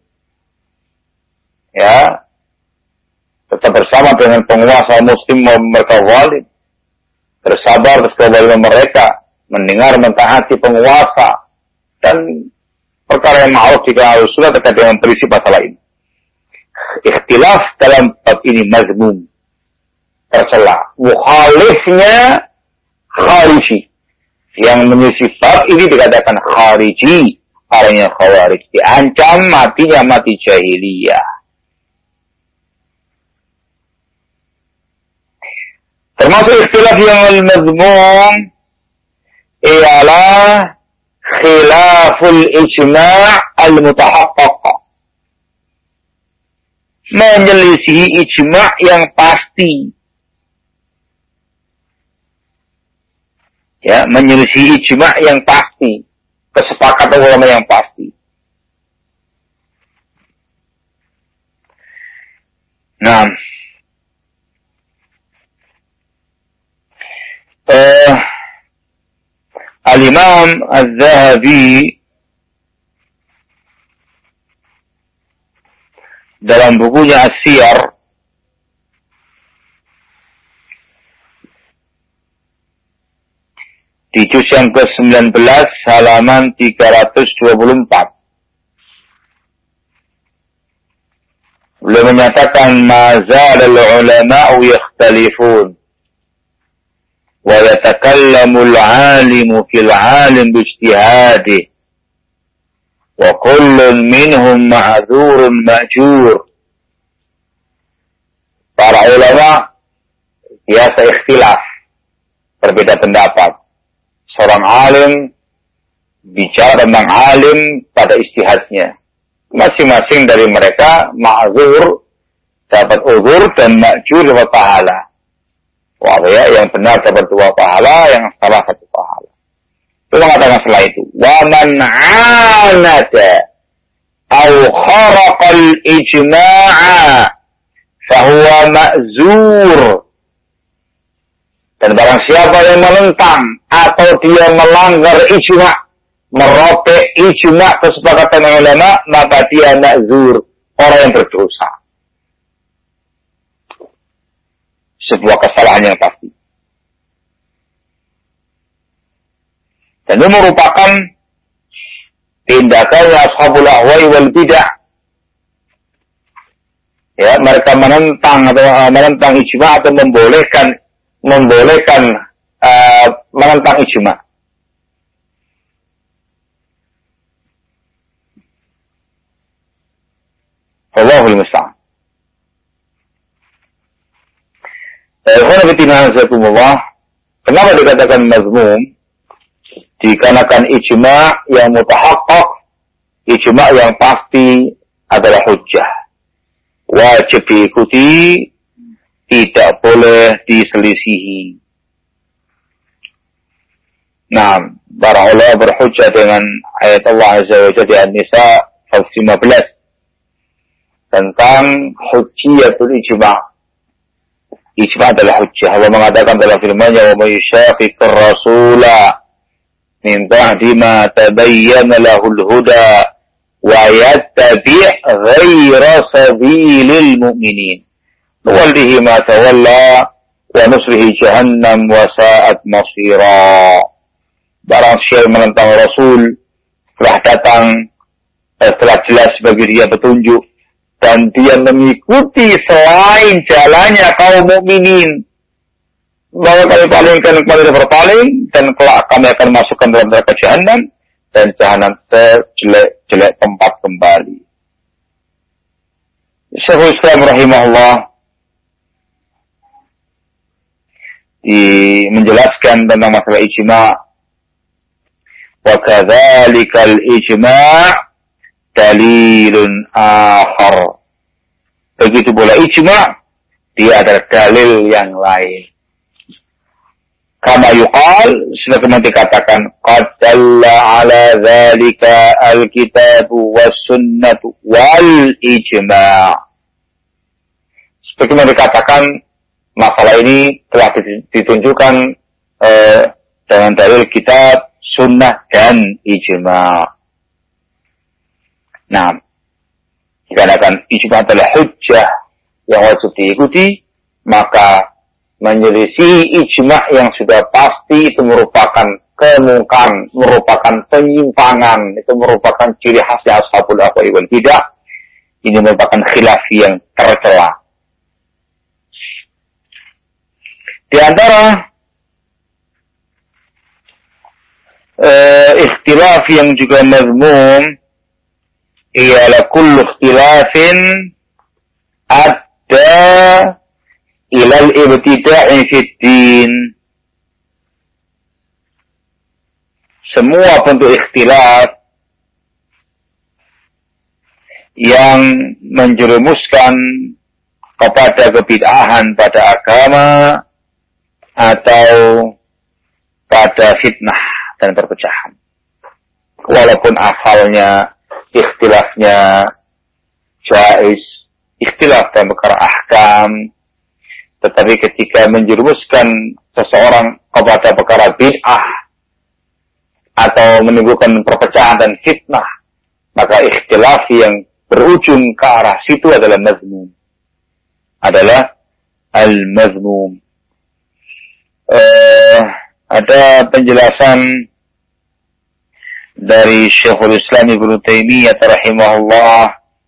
ya, tetap bersama dengan penguasa muslim mereka zalim, bersabar atas kezaliman mereka, mendengar mentaati penguasa, dan perkara yang ma'ruf jika ahlu sunnah terkait dengan prinsip masalah ini. Ikhtilaf dalam bab ini mazmum, tercela. Mukhalifnya khariji, yang menyisif bab ini dikatakan khariji, orangnya Khawarij, diancam matinya mati jahiliyah. Termasuk istilah yang al-mazmum ialah khilaful ijma' al-mutahaqqaq, menyelisihi ijma' yang pasti. Ya, menyelisihi ijma' yang pasti, kesepakatan ulama yang pasti. Nah, uh, Al-Imam Az-Zahabi dalam bukunya As-Siyar di juz yang ke sembilan belas halaman tiga ratus dua puluh empat, beliau menyatakan mazal al-ulama'u yakhtalifun wa yatakallamu al-'alimu fil 'alim bi ijtihadihi wa kullun minhum ma'dzurun ma'jur. Para ulama biasa ikhtilaf, berbeda pendapat. Seorang alim bicara tentang alim pada ijtihadnya. Masing-masing dari mereka ma'zur, dapat uzur, dan ma'jur dapat pahala. Wah, ya, yang benar dapat dua pahala, yang salah satu pahala. Itu mengatakan setelah itu, wa man 'anada aw kharaqal ijma'a fahuwa ma'zur. Dan barang siapa yang menentang atau dia melanggar ijma', merobek ijma' kesepakatan ulama, maka dia ma'zur, orang yang berdosa. Sebuah kesalahan yang pasti. Dan itu merupakan tindakannya ashabul ahwai wal bidah. Ya, mereka menentang atau uh, menentang ijma' atau membolehkan membolehkan uh, menentang ijma'. Allahul musta'an. Kenapa dikatakan mazmum? Dikarenakan ijma' yang mutahaqqaq, ijma' yang pasti adalah hujjah, wajib diikuti, tidak boleh diselisihi. Nah, para ulama berhujjah dengan ayat Allah Azza wa Jalla di An-Nisa lima belas tentang hujjiyatul ijma'. Ijma' adalah hujjah. Allah mengatakan dalam firman-Nya, "Wa may yushaqiqir rasula min ba'di ma tabayyana lahul huda wa yattabi' ghayra sabilil mu'minin nuwallihi ma tawalla wa nuslihi jahannam wa sa'at masira." Barang siapa menentang Rasul setelah datang, setelah jelas bagi dia petunjuk, dan dia mengikuti selain jalannya kaum mukminin, bahwa kami palingkan kepada berpaling, dan kelak kami akan masukkan dalam neraka jahannam, dan jahannam sejelek-jelek tempat kembali. Syekhul Islam rahimahullah di menjelaskan tentang masalah ijma', wa kadzalikal ijma' dalilun akhar. Begitu pula ijma', dia adalah dalil yang lain. Kama yuqal, sebagaimana dikatakan, qad dalla ala dzalika al-kitabu was-sunnatu wal ijma'. Sebagaimana dikatakan, masalah ini telah ditunjukkan eh, dengan dalil kitab, sunnah, dan ijma'. Nah, dikarenakan ijma' adalah hujjah yang wajib diikuti, maka menyelisih ijma' yang sudah pasti itu merupakan kemungkaran, merupakan penyimpangan, itu merupakan ciri khasnya ashabul ahwa'i wal bidah. Ini merupakan khilaf yang tercela. Di antara uh, ikhtilaf yang juga mazmum ialah kullu ikhtilafin adda ilal ibtida'i fid din. Semua bentuk ikhtilaf yang menjerumuskan kepada kebid'ahan pada agama atau pada fitnah dan perpecahan. Walaupun asalnya ikhtilafnya jaiz, ikhtilaf dalam perkara ahkam, tetapi ketika menjerumuskan seseorang kepada perkara bid'ah atau menimbulkan perpecahan dan fitnah, maka ikhtilaf yang berujung ke arah situ adalah mazmum. Adalah al-mazmum. Uh, ada penjelasan dari Syekhul Islam Ibnu Taimiyah rahimahullah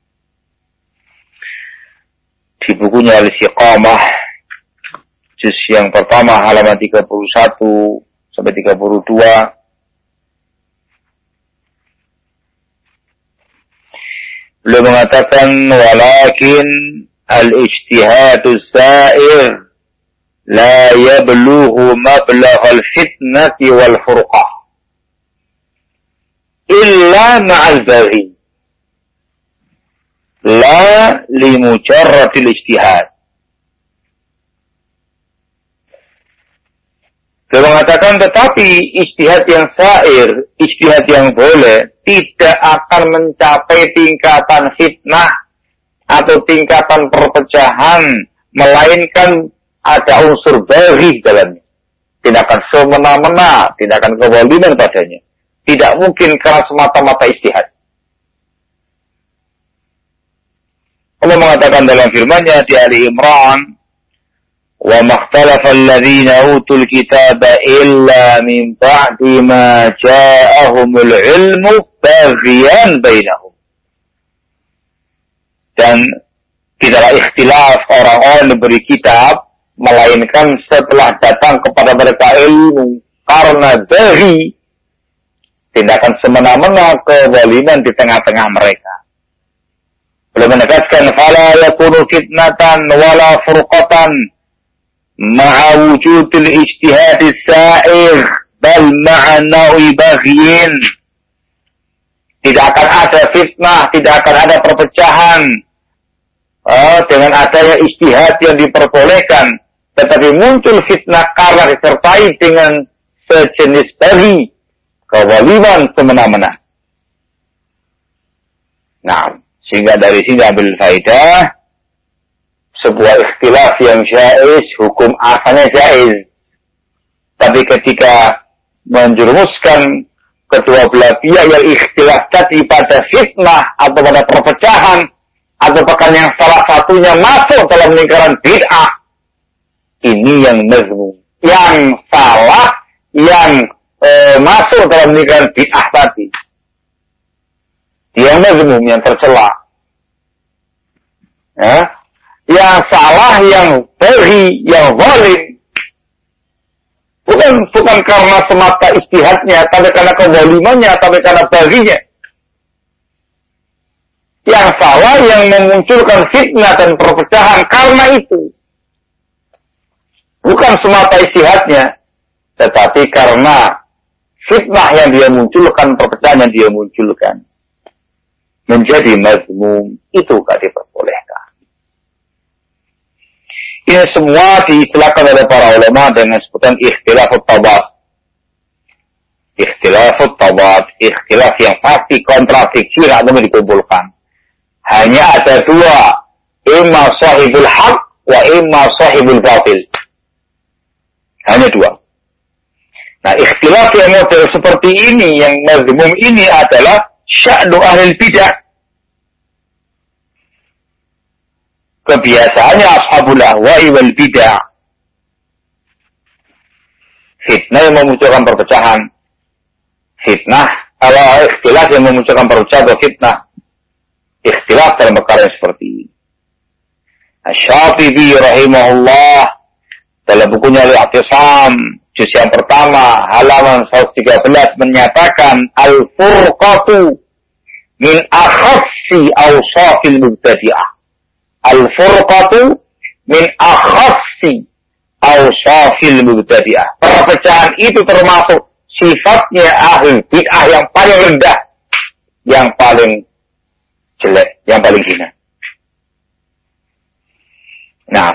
di bukunya Al-Istiqamah juz yang pertama halaman tiga puluh satu sampai tiga puluh dua. Beliau mengatakan walakin al-ijtihadus sa'ir la yablughu mablagh al-fitnati wal furqah illa ma'al baghi la li mujarradil ijtihad. Beliau mengatakan tetapi ijtihad yang sa'ir, ijtihad yang boleh tidak akan mencapai tingkatan fitnah atau tingkatan perpecahan, melainkan ada unsur baghi dalamnya. Tidak akan semena-mena, tidak akan kezaliman padanya. Tidak mungkin karena semata-mata ijtihad. Allah mengatakan dalam firman-Nya di Ali Imran, "Wa makhtalafa alladhina utul kitaba illa min ba'di ma ja'ahumul ilmu baghyan bainahum." Dan tidaklah ikhtilaf orang-orang diberi kitab melainkan setelah datang kepada mereka ilmu karena baghi, tindakan semena-mena kezaliman di tengah-tengah mereka. Beliau menegaskan fala yakunu fitnatan wala furqatan ma'a wujudil ijtihad as-sa'ir bal ma'a nawi baghyin. Tidak akan ada fitnah, tidak akan ada perpecahan uh, dengan adanya ijtihad yang diperbolehkan, tetapi muncul fitnah karena disertai dengan sejenis baghi, kezaliman semena-mena. Nah, sehingga dari sini ambil faedah, sebuah ikhtilaf yang jaiz, hukum asalnya jaiz. Tapi ketika menjerumuskan kedua belah pihak yang ikhtilaf tadi pada fitnah atau pada perpecahan, atau bahkan yang salah satunya masuk dalam lingkaran bid'ah, ini yang mazmum. Yang salah, yang e, masuk dalam lingkaran bid'ah tadi, yang mazmum, yang tercela. Ya? Yang salah, yang baghi, yang zalim, bukan bukan karena semata ijtihadnya, tapi karena kezalimannya, tapi karena baghinya. Yang salah yang memunculkan fitnah dan perpecahan karena itu, bukan semata ijtihadnya, tetapi karena fitnah yang dia munculkan, perpecahan yang dia munculkan, menjadi mazmum, itu gak diperbolehkan. Ini semua diistilahkan oleh para ulama dengan sebutan ikhtilafut tabat. Ikhtilafut tabat, ikhtilaf yang pasti kontradiksi tidak mungkin dikumpulkan. Hanya ada dua, imma sahibul haq wa imma sahibul batil. Hanya dua. Nah, ikhtilaf yang model seperti ini, yang mazmum ini adalah sya'nu ahlil bid'ah. Kebiasaannya ashabul ahwa'i wal bid'ah. Fitnah yang memunculkan perpecahan. Fitnah, kalau ikhtilaf yang memunculkan perpecahan atau fitnah. Ikhtilaf dalam perkara yang seperti ini. Asy-Syafi'i rahimahullah dalam bukunya Al-I'tisam juz yang pertama halaman seratus tiga belas menyatakan al-furqatu min akhassi awsafil mubtadi'ah. Al-furqatu min akhassi awsafil mubtadi'ah. Perpecahan itu termasuk sifatnya ahli bid'ah yang paling rendah, yang paling jelek, yang paling hina. Nah,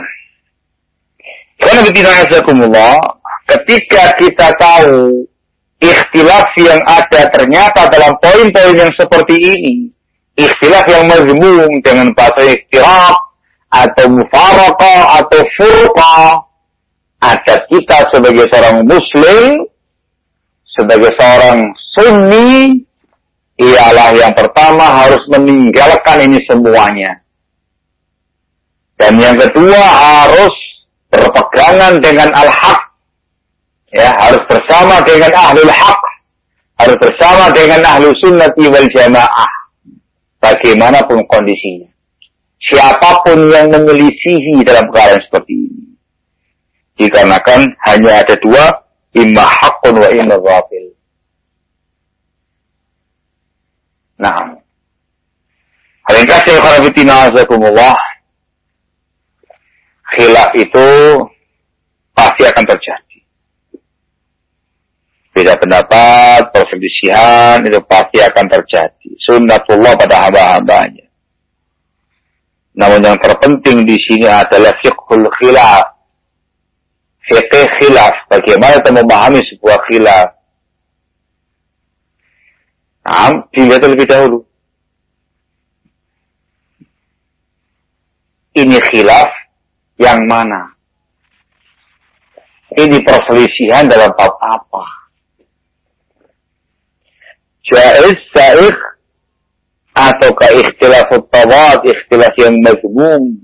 ketika kita tahu ikhtilaf yang ada ternyata dalam poin-poin yang seperti ini, ikhtilaf yang mazmum dengan bahasa ikhtilaf atau mufaraqah atau furqah, ada kita sebagai seorang muslim, sebagai seorang sunni, ialah yang pertama harus meninggalkan ini semuanya. Dan yang kedua harus berpegangan dengan al-haq. Ya, harus bersama dengan ahlul haq. Harus bersama dengan ahlu sunnati wal jamaah. Bagaimanapun kondisinya. Siapapun yang menyelisihi dalam perkara seperti ini. Dikarenakan hanya ada dua, imma haqqun wa imma batil. Nah. Ringkas ya kharabitina azakumullah. Khilaf itu pasti akan terjadi. Beda pendapat, perselisihan itu pasti akan terjadi. Sunnatullah pada hamba-hambanya. Namun yang terpenting di sini adalah fiqhul khilaf. Fiqh khilaf. Bagaimana kita memahami sebuah khilaf. Nah, dilihat lebih dahulu. Ini khilaf yang mana? Ini perselisihan dalam bab apa? Jaiz, sa'ikh, ataukah ikhtilafut tawad, ikhtilaf yang mazmum?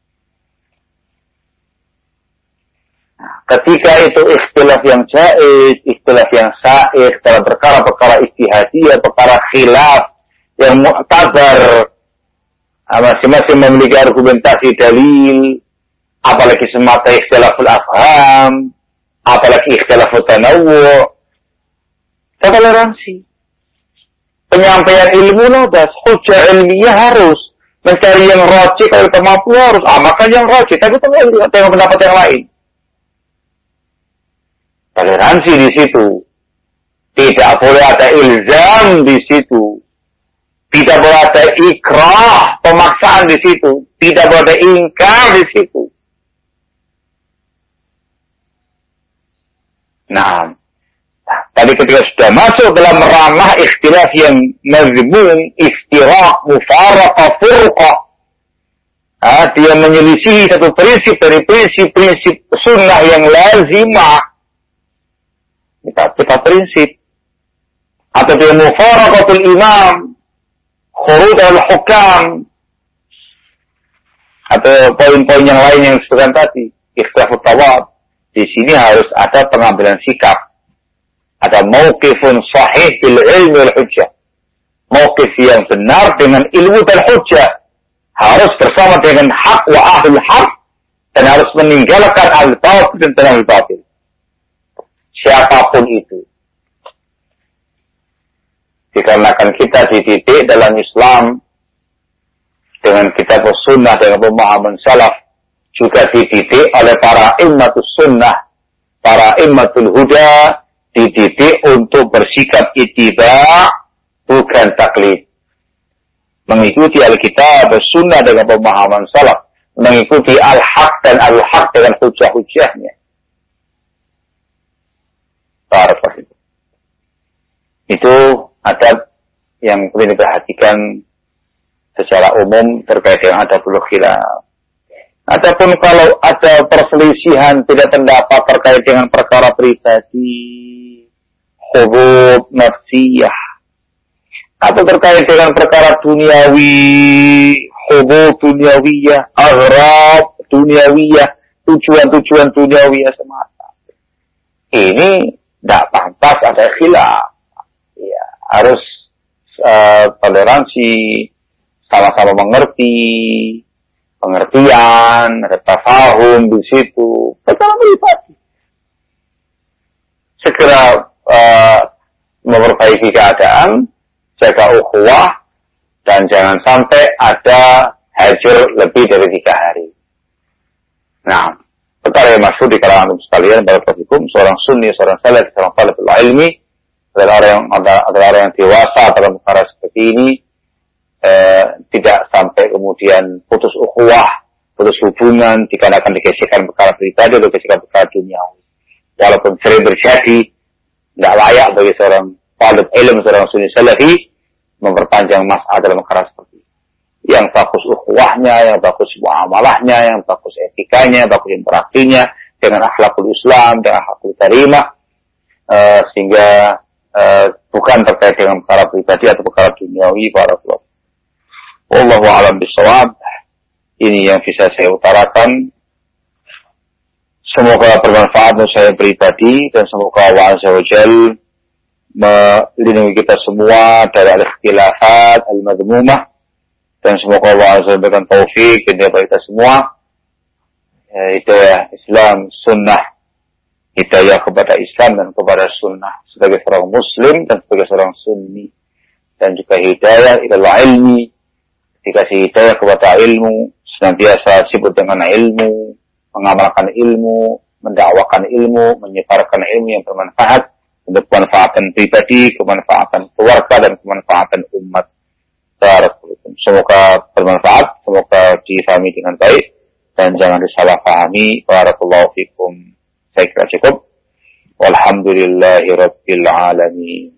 Ketika itu ikhtilaf yang jaiz, ikhtilaf yang sa'ikh, dalam perkara-perkara ijtihadiyah, perkara khilaf yang mu'tabar, masing-masing memiliki argumentasi dalil, apalagi semata ikhtilaful afham, apalagi ikhtilafut tanawwu', toleransi. Penyampaian ilmu lodas, hujjah ilmiah harus mencari yang rajih, kalau kita mampu harus amalkan yang rajih, tapi kita tengok pendapat yang lain. Toleransi di situ. Tidak boleh ada ilzam di situ. Tidak boleh ada ikrah, pemaksaan di situ. Tidak boleh ada ingkar di situ. Nah, tadi ketika sudah masuk dalam ranah ikhtilaf yang mazmum, iftiraq, mufaraqah, furqah, nah, dia menyelisihi satu prinsip dari prinsip-prinsip sunnah yang lazimah. Kita, kita prinsip. Atau dia mufaraqatul imam, khuruj al-hukam, atau poin-poin yang lain yang disebutkan tadi, ikhtilafut tawad. Di sini harus ada pengambilan sikap. Ada mauqifun sahih bil ilmi wal hujjah. Mauqif yang benar dengan ilmu dan hujjah. Harus bersama dengan hak wa ahlul haq. Dan harus meninggalkan al-batil dan al-batil. Siapapun itu. Dikarenakan kita dididik dalam Islam dengan kitab sunnah, dengan pemahaman salaf, juga dididik oleh para immatus sunnah, para immatul huda, dididik untuk bersikap ittiba, bukan taklid. Mengikuti Alkitab, sunnah dengan pemahaman salaf, mengikuti al-haq dan al-haq dengan hujah-hujahnya. Barakallahu. Itu adab yang perlu diperhatikan secara umum terkait dengan adabul khilaf. Adapun kalau ada perselisihan, tidak pendapat terkait dengan perkara pribadi, hubub nafsiyah, atau terkait dengan perkara duniawi, hubub duniawiyah, aghrab duniawiyah, tujuan-tujuan duniawiyah semata. Ini tidak pantas ada khilaf. Ya, harus uh, toleransi, sama-sama mengerti, pengertian, ada tafahum di situ, perkara pribadi. segera uh, memperbaiki keadaan, jaga ukhuwah, dan jangan sampai ada hajur lebih dari tiga hari. Nah, perkara yang maksud di kalangan sekalian, barakallahu seorang sunni, seorang salaf, seorang talibul ilmi adalah orang yang adalah orang yang dewasa dalam perkara seperti ini, eh, tidak sampai kemudian putus ukhuwah, putus hubungan dikarenakan digeserkan perkara pribadi atau digeserkan perkara duniawi. Walaupun sering terjadi, tidak layak bagi seorang talib ilmu, seorang sunni salafi memperpanjang masalah dalam perkara seperti ini. Yang bagus ukhuwahnya, yang bagus muamalahnya, yang bagus etikanya, yang bagus interaksinya dengan akhlakul Islam, dengan akhlakul karimah, uh, sehingga uh, bukan terkait dengan perkara pribadi atau perkara duniawi. Barakallahu. Wallahu a'lam bishawab. Ini yang bisa saya utarakan. Semoga bermanfaat untuk saya pribadi dan semoga Allah Azza wa Jalla melindungi kita semua dari al-ikhtilafat al-madmumah, dan semoga Allah Azza wa Jalla memberikan taufik dan hidayah kita semua, hidayah Islam, sunnah, hidayah kepada Islam dan kepada sunnah sebagai seorang muslim dan sebagai seorang sunni, dan juga hidayah ilal ilmi, dikasih hidayah kepada ilmu, senantiasa sibuk dengan ilmu, mengamalkan ilmu, mendakwakan ilmu, menyebarkan ilmu yang bermanfaat untuk kemanfaatan pribadi, kemanfaatan keluarga, dan kemanfaatan umat. Semoga bermanfaat, semoga difahami dengan baik, dan jangan disalahpahami. Barakallahu fikum. Saya kira cukup. Walhamdulillahi rabbil alamin.